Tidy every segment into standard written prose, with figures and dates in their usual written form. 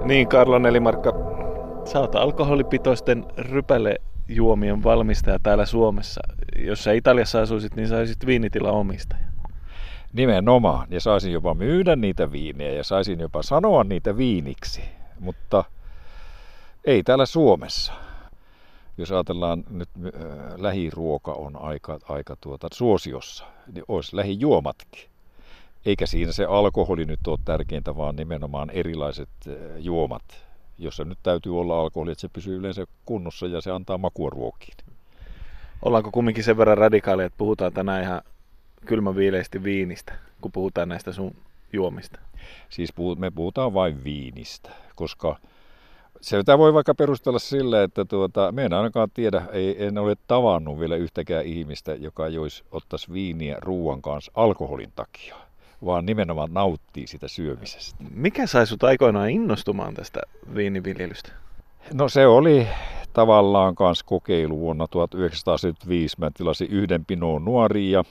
Niin, Karlo Nelimarkka, sä oot alkoholipitoisten rypälejuomien valmistaja täällä Suomessa. Jos sä Italiassa asuisit, niin sä olisit viinitilan omistaja. Nimenomaan, ja saisin jopa myydä niitä viinejä ja saisin jopa sanoa niitä viiniksi, mutta ei täällä Suomessa. Jos ajatellaan nyt lähiruoka on aika suosiossa, niin olisi lähijuomatkin. Eikä siinä se alkoholi nyt ole tärkeintä, vaan nimenomaan erilaiset juomat, jossa nyt täytyy olla alkoholi, että se pysyy yleensä kunnossa ja se antaa makua ruokiin. Ollaanko kumminkin sen verran radikaalia, että puhutaan tänään ihan kylmäviileisesti viinistä, kun puhutaan näistä sun juomista? Siis me puhutaan vain viinistä, koska sitä voi vaikka perustella sillä, että me en ainakaan tiedä, en ole tavannut vielä yhtäkään ihmistä, joka ottaisi viiniä ruoan kanssa alkoholin takia, vaan nimenomaan nauttii sitä syömisestä. Mikä sai sut aikoinaan innostumaan tästä viiniviljelystä? No se oli tavallaan kanssa kokeilu vuonna 1975. Mä tilasin yhden Pinot Noirin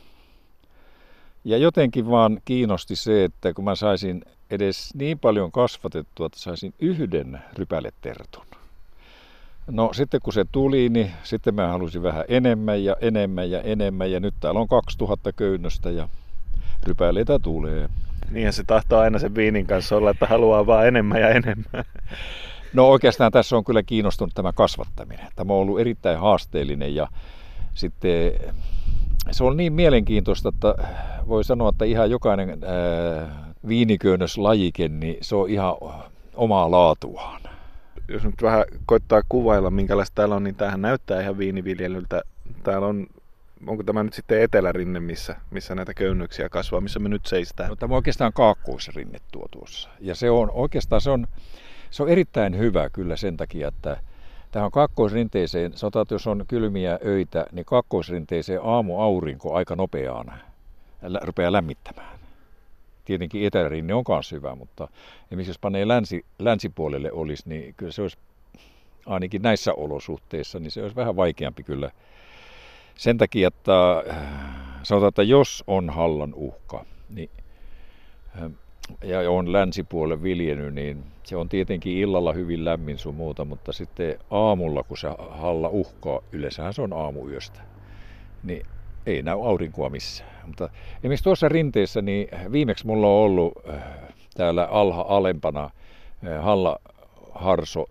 ja jotenkin vaan kiinnosti se, että kun mä saisin edes niin paljon kasvatettua, että saisin yhden rypäletertun. No sitten kun se tuli, niin sitten mä halusin vähän enemmän ja enemmän ja enemmän. Ja nyt täällä on 2000 köynnöstä ja rypäleitä tulee. Niinhän se tahtoo aina sen viinin kanssa olla, että haluaa vaan enemmän ja enemmän. No oikeastaan tässä on kyllä kiinnostunut tämä kasvattaminen. Tämä on ollut erittäin haasteellinen ja sitten se on niin mielenkiintoista, että voi sanoa, että ihan jokainen viiniköynnöslajike, niin se on ihan omaa laatuaan. Jos nyt vähän koittaa kuvailla, minkälaista täällä on, niin tämähän näyttää ihan viiniviljelyltä. Täällä onko tämä nyt sitten etelärinne, missä näitä köynnöksiä kasvaa, missä me nyt seistään? No, tämä on oikeastaan kaakkoisrinne tuossa. Ja se on oikeastaan se on erittäin hyvä kyllä sen takia, että tähän kaakkoisrinteeseen, sanotaan, että jos on kylmiä öitä, niin kaakkoisrinteeseen aamuaurinko aika nopeaan rupeaa lämmittämään. Tietenkin etelärinne on myös hyvä, mutta esimerkiksi jos panee länsipuolelle olisi, niin kyllä se olisi ainakin näissä olosuhteissa, niin se olisi vähän vaikeampi kyllä. Sen takia, että sanotaan, että jos on hallan uhka, niin ja on länsipuolelle viljely, niin se on tietenkin illalla hyvin lämmin sun muuta, mutta sitten aamulla, kun se halla uhkaa, yleensähän se on aamuyöstä, niin ei näy aurinkoa missään. Mutta esimerkiksi tuossa rinteessä, niin viimeksi mulla on ollut täällä alempana Halla Harso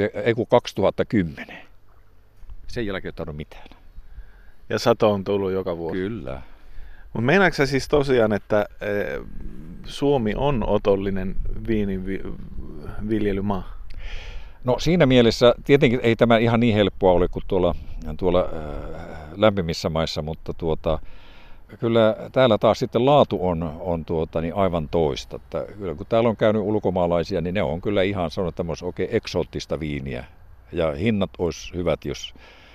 2010. Sen jälkeen ei tarvitse mitään. Ja sato on tullut joka vuosi. Kyllä. Mutta meinaatko sä siis tosiaan, että Suomi on otollinen viiniviljelymaa? No siinä mielessä tietenkin ei tämä ihan niin helppoa ole kuin tuolla lämpimissä maissa, mutta kyllä täällä taas sitten laatu on niin aivan toista. Että kyllä kun täällä on käynyt ulkomaalaisia, niin ne on kyllä ihan sanonut tämmöistä oikein eksoottista viiniä. Ja hinnat olisi hyvät, jos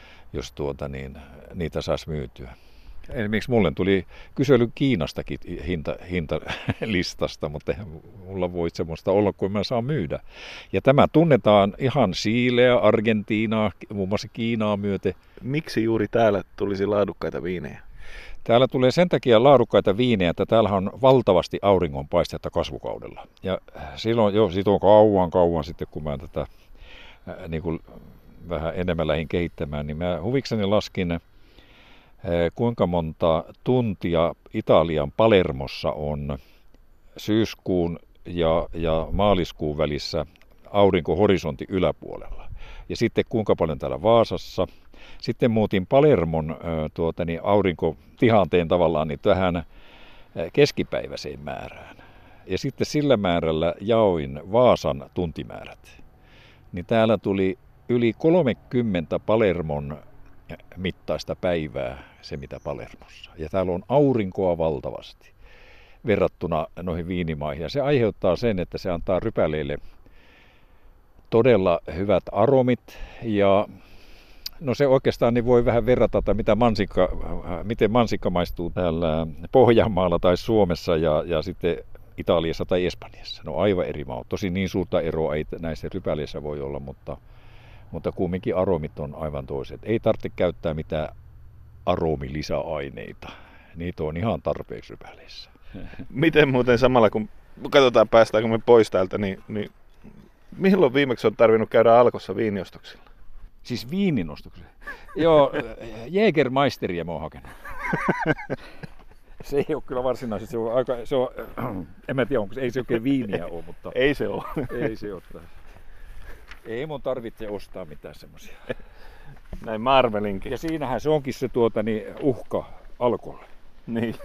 niitä saisi myytyä. Esimerkiksi mulle tuli kysely Kiinastakin hintalistasta, mutta eihän mulla voi semmoista olla, kuin mä saan myydä. Ja tämä tunnetaan ihan Chileä, Argentiinaa, muun muassa Kiinaa myöten. Miksi juuri täällä tulisi laadukkaita viinejä? Täällä tulee sen takia laadukkaita viinejä, että täällä on valtavasti auringonpaistetta kasvukaudella. Ja silloin jo siitä on kauan sitten, kun mä tätä niin kuin vähän enemmän lähdin kehittämään, niin mä huvikseni laskin, kuinka monta tuntia Italian Palermossa on syyskuun ja maaliskuun välissä aurinko horisontin yläpuolella. Ja sitten kuinka paljon täällä Vaasassa. Sitten muutin Palermon aurinkotihanteen tavallaan niin tähän keskipäiväiseen määrään. Ja sitten sillä määrällä jaoin Vaasan tuntimäärät. Niin täällä tuli yli 30 Palermon mittaista päivää se mitä Palermossa. Ja täällä on aurinkoa valtavasti verrattuna noihin viinimaihin. Ja se aiheuttaa sen, että se antaa rypäleille todella hyvät aromit. Ja no se oikeastaan niin voi vähän verrata, että miten mansikka maistuu täällä Pohjanmaalla tai Suomessa ja sitten Italiassa tai Espanjassa. No aivan eri maa. Tosin niin suurta eroa ei näissä rypäleissä voi olla, mutta kumminkin aromit on aivan toiset. Ei tarvitse käyttää mitään aromilisäaineita. Niitä on ihan tarpeeksi rypäleissä. Miten muuten samalla, kun katsotaan päästäänkö me pois täältä, niin Milloin viimeksi on tarvinnut käydä Alkossa viiniostoksilla? Siis viininostuksen. Joo, Jägermeisteria mä oon hakenut. Se ei ole kyllä varsinaisesti, en mä tiedä, ei se oikein viiniä ole, mutta... Ei se ole. Ei se ole. Ei mun tarvitse ostaa mitään semmoisia. Näin mä arvelinkin. Ja siinähän se onkin se uhka Alkolle. Niin.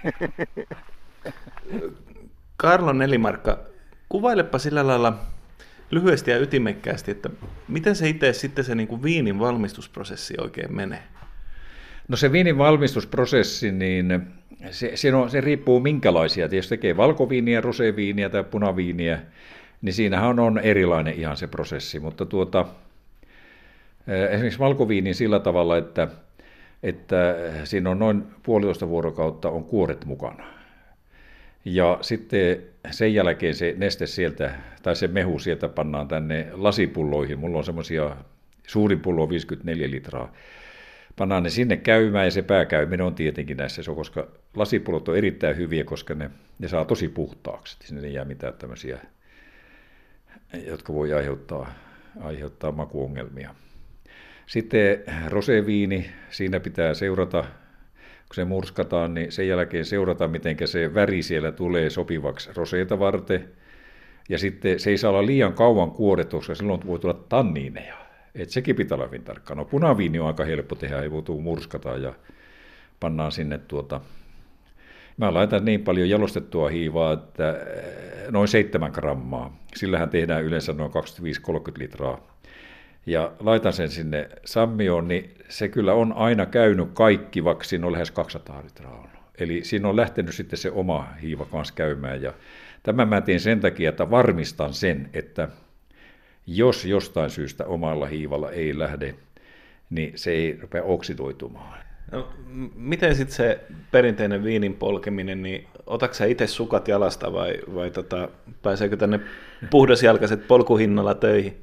Karlo Nelimarkka, kuvailepa sillä lailla lyhyesti ja ytimekkäästi, että miten se itse sitten se niin kuin viinin valmistusprosessi oikein menee? No se viinin valmistusprosessi, niin se riippuu minkälaisia. Jos tekee valkoviiniä, roseviiniä tai punaviiniä, niin siinähän on erilainen ihan se prosessi. Mutta esimerkiksi valkoviinin sillä tavalla, että siinä on noin 1,5 vuorokautta on kuoret mukana. Ja sitten sen jälkeen se neste sieltä, tai se mehu sieltä pannaan tänne lasipulloihin. Mulla on semmoisia, suurin pullo on 54 litraa. Pannaan ne sinne käymään ja se pääkäyminen on tietenkin näissä, koska lasipullot on erittäin hyviä, koska ne saa tosi puhtaaksi. Sinne ei jää mitään tämmöisiä, jotka voi aiheuttaa makuongelmia. Sitten roseviini, siinä pitää seurata, kun se murskataan, niin sen jälkeen seurata, miten se väri siellä tulee sopivaksi roseita varten. Ja sitten se ei saa olla liian kauan kuorettu, koska silloin voi tulla tanniineja. Et sekin pitää olla hyvin tarkkaan. No punaviini on aika helppo tehdä, ei voi murskata ja pannaan sinne Mä laitan niin paljon jalostettua hiivaa, että noin 7 grammaa. Sillähän tehdään yleensä noin 25-30 litraa. Ja laitan sen sinne sammioon, niin se kyllä on aina käynyt kaikki, vaikka siinä on lähes 200 litraa ollut. Eli siinä on lähtenyt sitten se oma hiiva kanssa käymään. Ja tämän mä teen sen takia, että varmistan sen, että jos jostain syystä omalla hiivalla ei lähde, niin se ei rupea oksidoitumaan. No, miten sitten se perinteinen viinin polkeminen, niin otatko sä itse sukat jalasta vai pääseekö tänne puhdasjalkaiset polkuhinnalla töihin?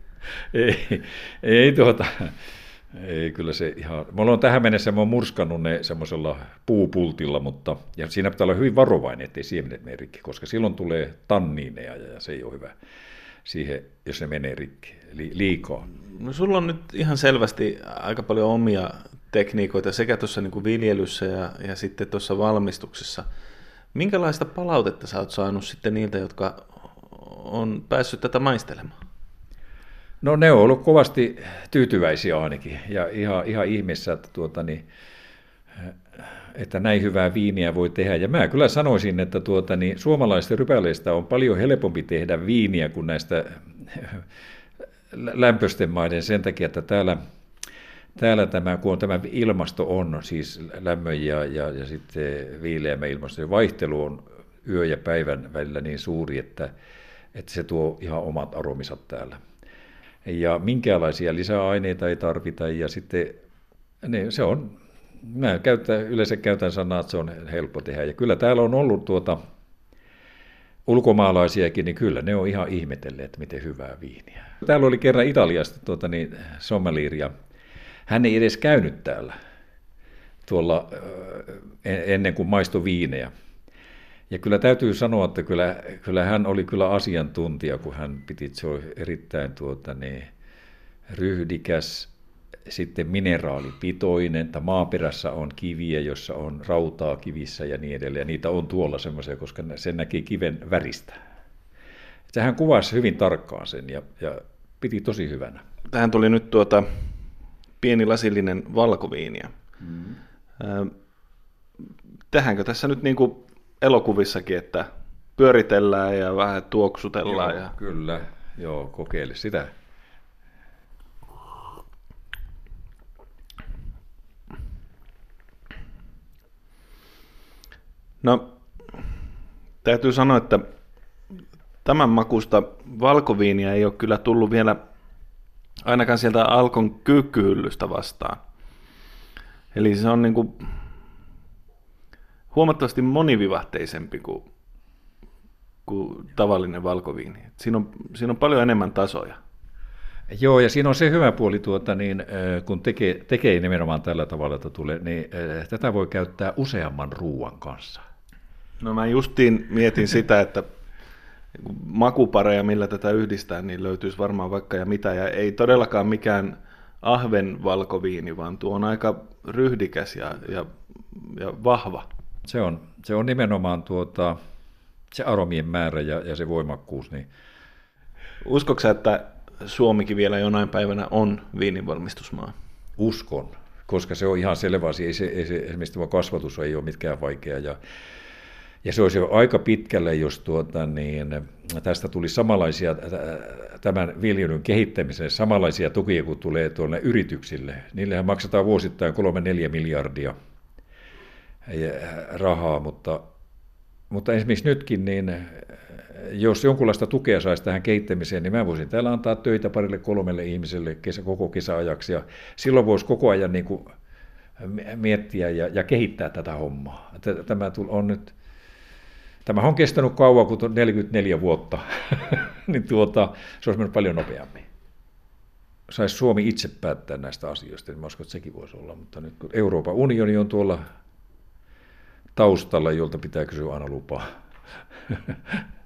Ei kyllä se ihan... Mulla on tähän mennessä, mä oon murskannut ne semmoisella puupultilla, ja siinä pitää olla hyvin varovainen, ettei siemenet mene rikki, koska silloin tulee tanniineja ja se ei ole hyvä siihen, jos se menee rikki, eli liikaa. No sulla on nyt ihan selvästi aika paljon omia tekniikoita sekä tuossa niin kuin viljelyssä ja sitten tuossa valmistuksessa. Minkälaista palautetta sä oot saanut sitten niiltä, jotka on päässyt tätä maistelemaan? No ne on ollut kovasti tyytyväisiä ainakin ja ihan ihmeessä, että näin hyvää viiniä voi tehdä. Ja mä kyllä sanoisin, että suomalaisista rypäleistä on paljon helpompi tehdä viiniä kuin näistä lämpöisten maiden sen takia, että täällä kun tämä ilmasto on, siis lämmön ja sitten viileämmä ilmasto, ja vaihtelu on yö ja päivän välillä niin suuri, että se tuo ihan omat aromisat täällä. Ja minkäänlaisia lisäaineita ei tarvita, ja sitten mä yleensä käytän sanaa, että se on helppo tehdä. Ja kyllä täällä on ollut ulkomaalaisiakin, niin kyllä ne on ihan ihmetelleet, miten hyvää viiniä. Täällä oli kerran Italiasta sommelier, ja hän ei edes käynyt täällä ennen kuin maistoi viinejä. Ja kyllä täytyy sanoa, että kyllä hän oli kyllä asiantuntija, kun hän piti, että se oli erittäin ryhdikäs, sitten mineraalipitoinen, että maaperässä on kiviä, jossa on rautaa kivissä ja niin edelleen. Ja niitä on tuolla semmoisia, koska sen näki kiven väristä. Hän kuvasi hyvin tarkkaan sen ja piti tosi hyvänä. Tähän tuli nyt pieni lasillinen valkoviiniä. Tähänkö tässä nyt niin kuin elokuvissakin, että pyöritellään ja vähän tuoksutellaan? Joo, kyllä. Joo, kokeile sitä. No, täytyy sanoa, että tämän makusta valkoviiniä ei ole kyllä tullut vielä ainakaan sieltä Alkon kyykkyyhyllystä vastaan. Eli se on niin kuin huomattavasti monivivahteisempi kuin tavallinen valkoviini. Siinä on paljon enemmän tasoja. Joo, ja siinä on se hyvä puoli, kun tekee nimenomaan tällä tavalla, että tulee, niin tätä voi käyttää useamman ruuan kanssa. No mä justiin mietin sitä, että makupareja, millä tätä yhdistää, niin löytyisi varmaan vaikka ja mitä. Ja ei todellakaan mikään ahven valkoviini, vaan tuo on aika ryhdikäs ja vahva. Se on nimenomaan se aromien määrä ja se voimakkuus. Niin. Uskotko että Suomikin vielä jonain päivänä on viininvalmistusmaa? Uskon, koska se on ihan selvä asia. Esimerkiksi tuo kasvatus ei ole mitkään vaikea. Ja se olisi jo aika pitkälle, jos tästä tuli samanlaisia, tämän viljelyn kehittämiseen samanlaisia tukia kuin tulee tuonne yrityksille. Niillehän maksetaan vuosittain 3-4 miljardia rahaa, mutta esimerkiksi nytkin, niin jos jonkunlaista tukea saisi tähän kehittämiseen, niin mä voisin täällä antaa töitä 2-3 ihmiselle koko kesäajaksi, ja silloin voisi koko ajan niin kuin miettiä ja kehittää tätä hommaa. Tämä on kestänyt kauan, kuin 44 vuotta, niin se olisi mennyt paljon nopeammin. Saisi Suomi itse päättää näistä asioista, niin mä uskon, että sekin voisi olla, mutta nyt kun Euroopan unioni on tuolla taustalla, jolta pitää kysyä aina lupaa.